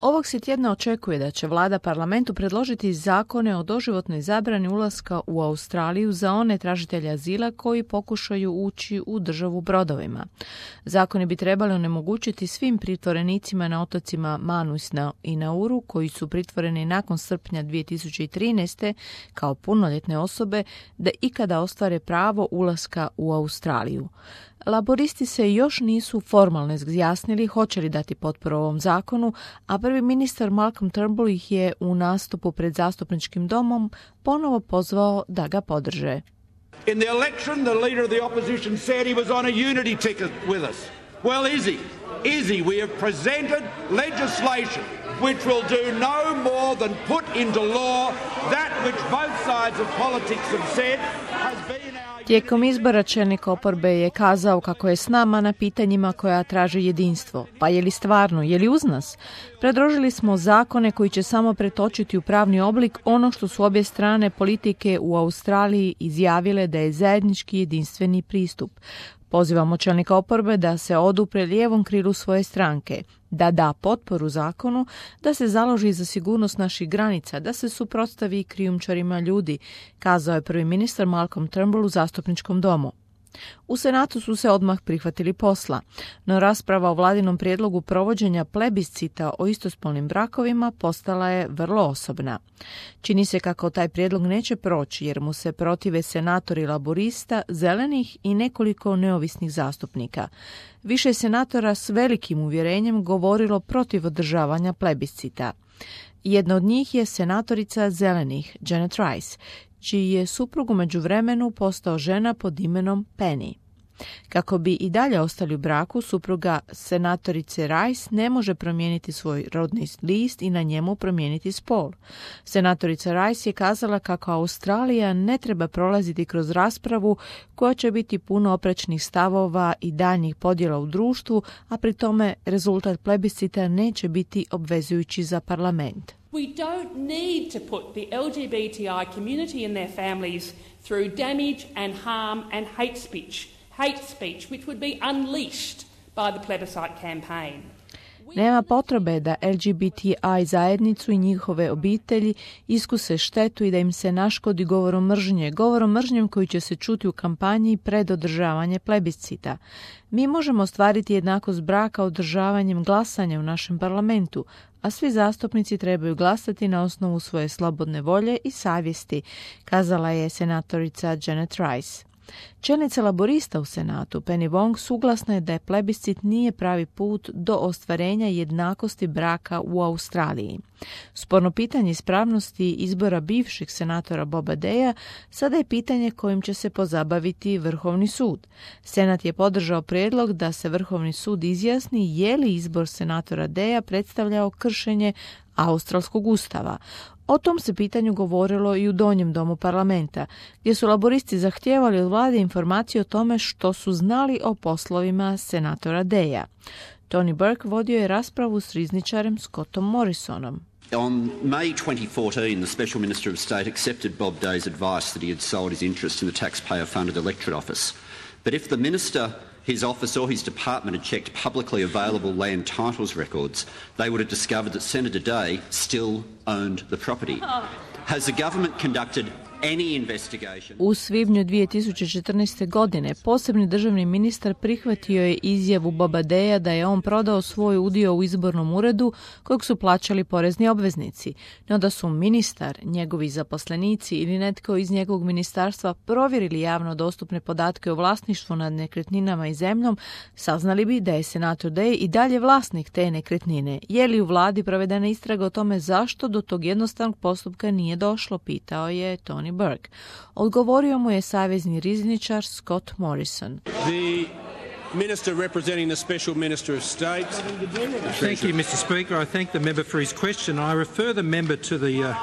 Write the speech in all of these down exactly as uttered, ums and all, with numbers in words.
Ovog se tjedna očekuje da će vlada parlamentu predložiti zakone o doživotnoj zabrani ulaska u Australiju za one tražitelje azila koji pokušaju ući u državu brodovima. Zakoni bi trebali onemogućiti svim pritvorenicima na otocima Manus i Nauru koji su pritvoreni nakon srpnja dvije tisuće trinaeste kao punoljetne osobe da ikada ostvare pravo ulaska u Australiju. Laboristi se još nisu formalno izjasnili hoće li dati potporu ovom zakonu, a prvi ministar Malcolm Turnbull ih je u nastupu pred zastupničkim domom ponovo pozvao da ga podrže. In the election, the leader of the opposition said he was on a unity ticket with us. Well, is he? Is he? We have presented legislation which will do no more than put into law that which both sides of politics have said has been our... Tijekom izbora čelnik oporbe je kazao kako je s nama na pitanjima koja traže jedinstvo. Pa je li stvarno, je li uz nas? Predložili smo zakone koji će samo pretočiti u pravni oblik ono što su obje strane politike u Australiji izjavile da je zajednički jedinstveni pristup. Pozivamo čelnika oporbe da se odupre lijevom krilu svoje stranke, da da potporu zakonu, da se založi za sigurnost naših granica, da se suprotstavi krijumčarima ljudi, kazao je prvi ministar Malcolm Turnbull u zastupničkom domu. U Senatu su se odmah prihvatili posla, no rasprava o vladinom prijedlogu provođenja plebiscita o istospolnim brakovima postala je vrlo osobna. Čini se kako taj prijedlog neće proći jer mu se protive senatori laborista, zelenih i nekoliko neovisnih zastupnika. Više senatora s velikim uvjerenjem govorilo protiv održavanja plebiscita. Jedna od njih je senatorica zelenih, Janet Rice, čiji je suprug u međuvremenu postao žena pod imenom Penny. Kako bi i dalje ostali u braku, supruga senatorice Rice ne može promijeniti svoj rodni list i na njemu promijeniti spol. Senatorica Rice je kazala kako Australija ne treba prolaziti kroz raspravu koja će biti puno oprečnih stavova i daljnjih podjela u društvu, a pri tome rezultat plebiscita neće biti obvezujući za parlament. We don't need to put the L G B T I community and their families through damage and harm and hate speech, hate speech which would be unleashed by the plebiscite campaign. Nema potrebe da L G B T I zajednicu i njihove obitelji iskuse štetu i da im se naškodi govorom mržnje, govorom mržnjem koji će se čuti u kampanji pred održavanje plebiscita. Mi možemo ostvariti jednakost braka održavanjem glasanja u našem parlamentu, a svi zastupnici trebaju glasati na osnovu svoje slobodne volje i savjesti, kazala je senatorica Janet Rice. Čelnica laborista u Senatu, Penny Wong, suglasna je da je plebiscit nije pravi put do ostvarenja jednakosti braka u Australiji. Sporno pitanje ispravnosti izbora bivšeg senatora Boba Deja sada je pitanje kojim će se pozabaviti Vrhovni sud. Senat je podržao prijedlog da se Vrhovni sud izjasni je li izbor senatora Deja predstavljao kršenje australskog ustava. O tom se pitanju govorilo i u donjem domu parlamenta, gdje su laboristi zahtijevali od vlade informacije o tome što su znali o poslovima senatora Deja. Tony Burke vodio je raspravu s rizničarem Scottom Morrisonom. On May twenty fourteen, the Special Minister of State accepted Bob Day's advice that he had sold his interest in the taxpayer-funded electorate office. But if the minister, his office or his department had checked publicly available land titles records, they would have discovered that Senator Day still owned the property. Has the government conducted any investigation? U svibnju dvije tisuće četrnaeste. godine posebni državni ministar prihvatio je izjavu Boba Deja da je on prodao svoj udio u izbornom uredu kojeg su plaćali porezni obveznici, no da su ministar, njegovi zaposlenici ili netko iz njegovog ministarstva provjerili javno dostupne podatke o vlasništvu nad nekretninama i zemljom, saznali bi da je senator Day i dalje vlasnik te nekretnine. Je li u vladi provedena istraga o tome zašto do tog jednostavnog postupka nije došlo, pitao je Tony Burke. Odgovorio mu je savezni rizničar Scott Morrison. The minister representing the Special Minister of State. Thank you, Mister Speaker. I thank the member for his question. I refer the member to the uh,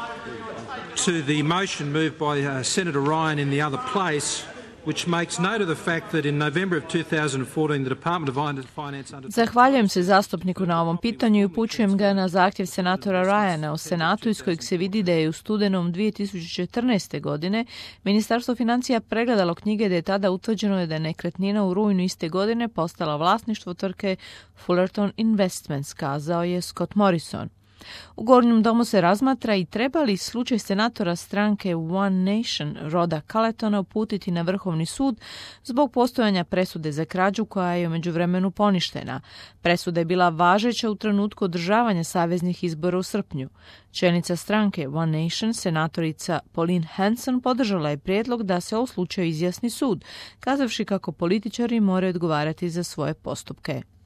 to the motion moved by uh, Senator Ryan in the other place, which makes note of the fact that in November of two thousand fourteen the Department of Finance under... Zahvaljujem se zastupniku na ovom pitanju i upućujem ga na zahtjev senatora Ryana u Senatu iz kojeg se vidi da je u studenom dvije tisuće četrnaeste. godine Ministarstvo financija pregledalo knjige da je tada utvrđeno da je nekretnina u rujnu iste godine postala vlasništvo tvrtke Fullerton Investments, kazao je Scott Morrison. U Gornjem domu se razmatra i treba li slučaj senatora stranke One Nation Roda Colletona uputiti na Vrhovni sud zbog postojanja presude za krađu koja je u međuvremenu poništena. Presuda je bila važeća u trenutku održavanja saveznih izbora u srpnju. Čelnica stranke One Nation, senatorica Pauline Hanson, podržala je prijedlog da se o slučaju izjasni sud, kazavši kako političari moraju odgovarati za svoje postupke.